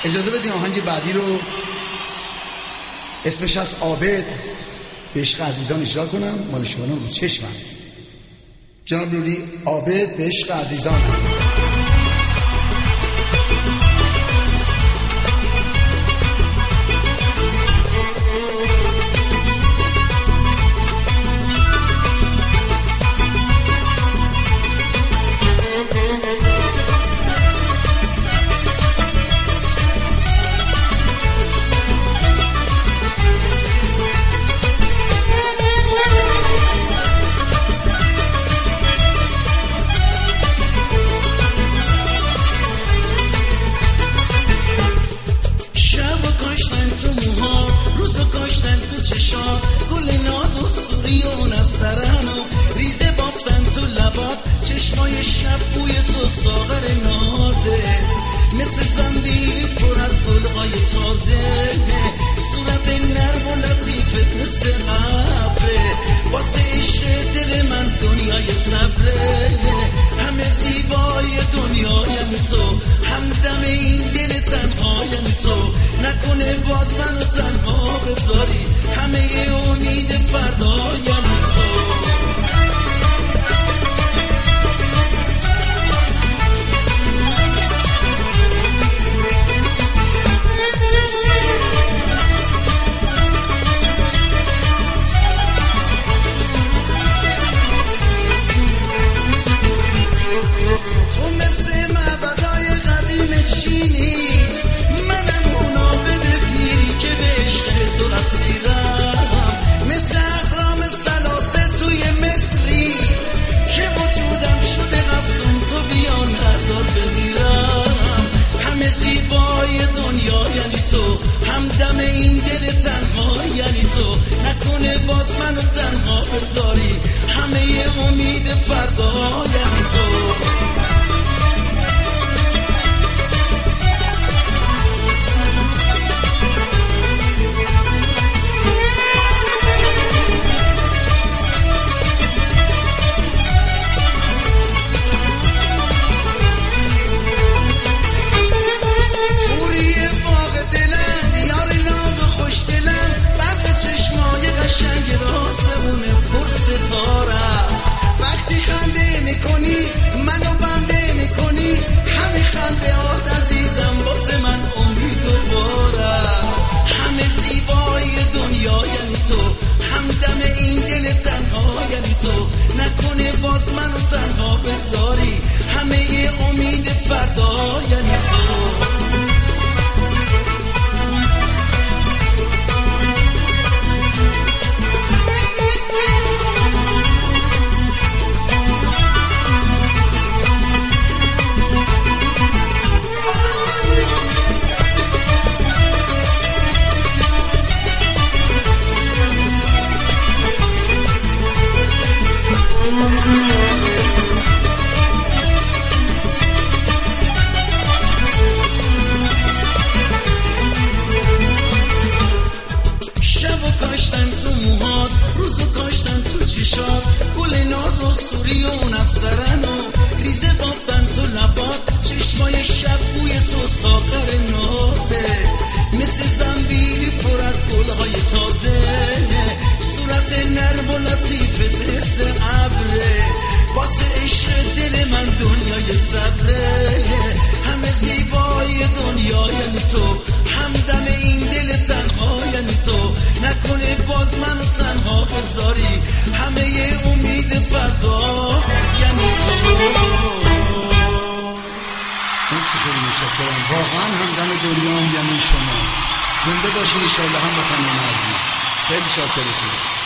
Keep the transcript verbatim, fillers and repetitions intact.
اجازه بدین آهنگ بعدی رو اسمش از عابد به عشق عزیزان اجرا کنم. مال شما رو چشمم. جناب نوری، عابد به عشق عزیزان. گل ناز و سوری و نسترن و ریزه بافتن تو لبات، چشمای شب بوی تو ساغر نازه، مثل زنبیلی پر از گلهای تازه، صورت نرم و لطیفت مثل ابره، واسه عشق دل من دنیای صبره، همه زیبای دنیا یعنی تو، همدم این دل تنها یعنی تو، نکنه باز منو تنها بذاری، همه امید فردا یعنی تو. تو مثل معبدای قدیم چینی، منم اونا بده پیری که به عشق تو اسیرم، مثل اهرام سلاسه توی مصری که وجودم شده افسون، تو بیا نظر بمیرم، همه زیبای دنیا یعنی تو، همدم این دل تنها یعنی تو، نکنه باز منو تنها بذاری، همه امید فردا یعنی تو. وقتی خنده میکنی منو بنده میکنی، همه خنده هات عزیزم واسه من عمری دوباره است، همه زیبای دنیا یعنی تو، همدم این دل تنها یعنی تو، نکنه باز منو تنها بذاری، همه امید فردا یعنی تو. کاشتن تو موهات، روزو کاشتن تو چشات، گل ناز و سوری و نسترن و ریزه بافتن تو لبات، چشمای شب بوی تو ساغر نازه، مثل زنبیلی پر از گلهای تازه، صورت نرم و لطیفت مثل ابره، واسه عشق دل من دنیای صبره، همه زیبای دنیا یعنی تو، همدم این دل تنها یعنی تو، نکنه باز منو تنها بذاری، همه امید فردا یعنی تو. مرسی، خیلی متشکرم. واقعا همدم دنیا یعنی شما. زنده باشین ان شاء الله هموطنان عزیز. خیلی شاکرتون.